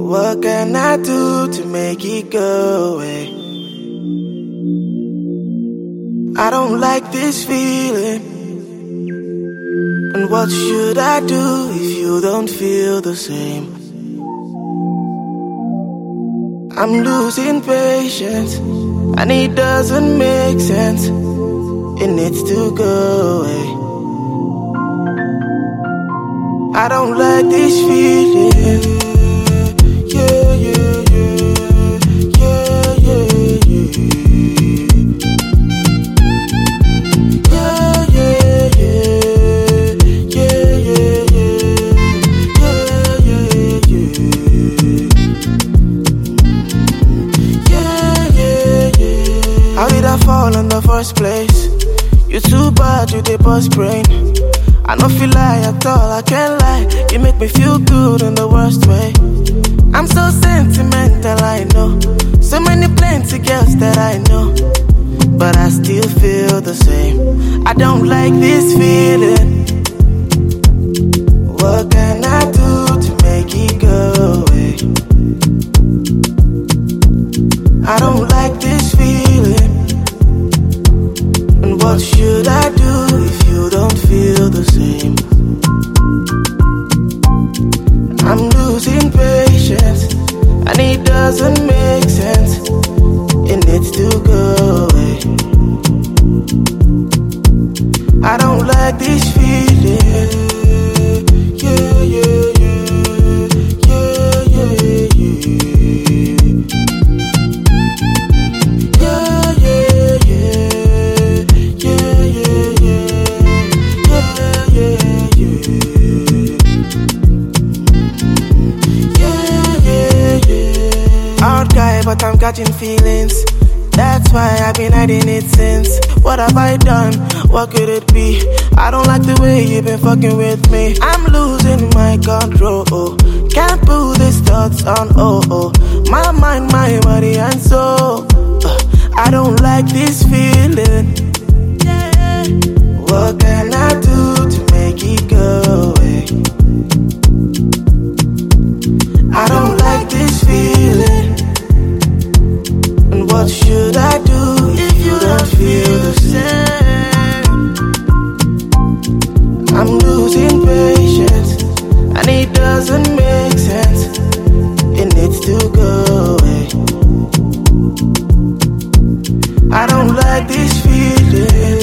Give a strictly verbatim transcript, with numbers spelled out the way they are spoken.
What can I do to make it go away? I don't like this feeling. And what should I do if you don't feel the same? I'm losing patience, and it doesn't make sense. It needs to go away. I don't like this feeling. Yeah, yeah, yeah, yeah, yeah, yeah. Yeah, yeah, yeah, yeah, yeah, yeah, yeah, yeah, yeah, yeah. How did I fall in the first place? You too bad, you did bust brain. I don't feel lie at all, I can't lie. You make me feel good in the worst way. I'm so sentimental, I know. So many plenty girls that I know, but I still feel the same. I don't like this feeling. What can I do to make it go away? I don't like this feeling. And what should I do if you don't feel the same? I'm losing patience, and it doesn't make sense. It needs to go away. I don't like this feeling. Yeah, yeah, yeah, yeah, yeah, yeah. Yeah, yeah, yeah, yeah, yeah, yeah, yeah, yeah, yeah. Out guy, but I'm catching feelings. That's why I've been hiding it since. What have I done? What could it be? I don't like the way you've been fucking with me. I'm losing my control. Can't put these thoughts on. Oh oh, my mind, my body and soul. Uh, I don't like this feeling. Yeah. What can I do to make it go away? I don't like this feeling. And what should I do if you don't feel the same? I'm losing patience, and it doesn't make sense. It needs to go away. I don't like this feeling.